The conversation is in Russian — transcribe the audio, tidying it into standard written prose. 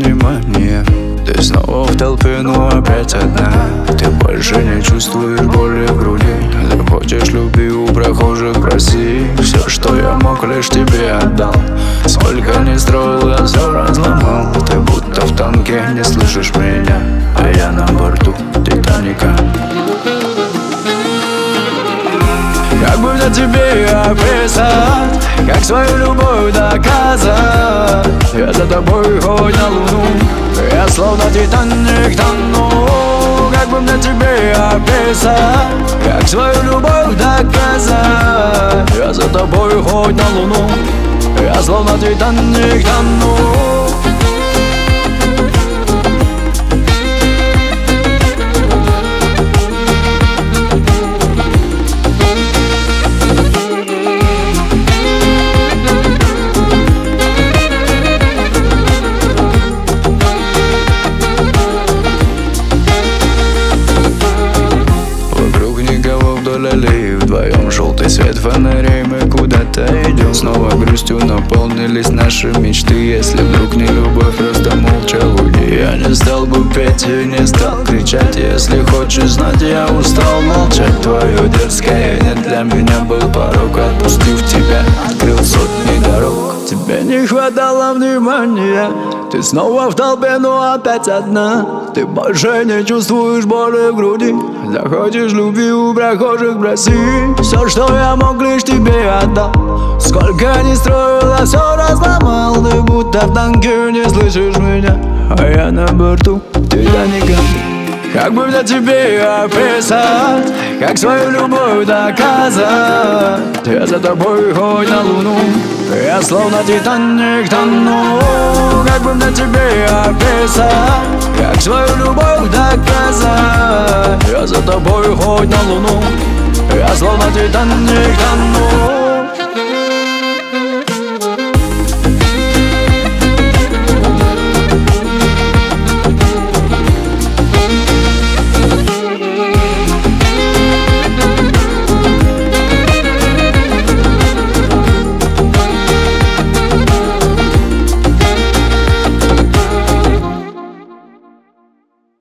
внимание. Ты снова в толпе, но опять одна. Ты больше не чувствуешь боли в груди. Захочешь любви у прохожих, проси. Все, что я мог, лишь тебе отдал. Сколько не строил, я все разломал. Ты будто в танке, не слышишь меня, а я на борту Титаника. Как бы для тебя описать, как свою любовь доказать? Я за тобой хоть на луну, я словно Титаник тону. Как бы мне тебе описать, как свою любовь доказать? Я за тобой хоть на луну, я словно Титаник тону. Вдвоем желтый свет фонарей, мы куда-то идем. Снова грустью наполнились наши мечты. Если вдруг не любовь, просто молча уйди. Я не стал бы петь и не стал кричать. Если хочешь знать, я устал молчать. Твое дерзкое не для меня был порог. Отпустив тебя, открыл сотни дорог. Тебе не хватало внимания. Ты снова в толпе, но опять одна. Ты больше не чувствуешь боли в груди. Захочешь любви у прохожих, проси. Все, что я мог, лишь тебе отдал. Сколько не строил, я все разломал. Ты будто в танке, не слышишь меня, а я на борту Титаника. Как бы для тебя описать, как свою любовь доказать? Я за тобой хоть на луну, я словно Титаник тону. Как бы для тебя описать, как свою любовь доказать? Я за тобой хоть на луну, я словно Титаник тону.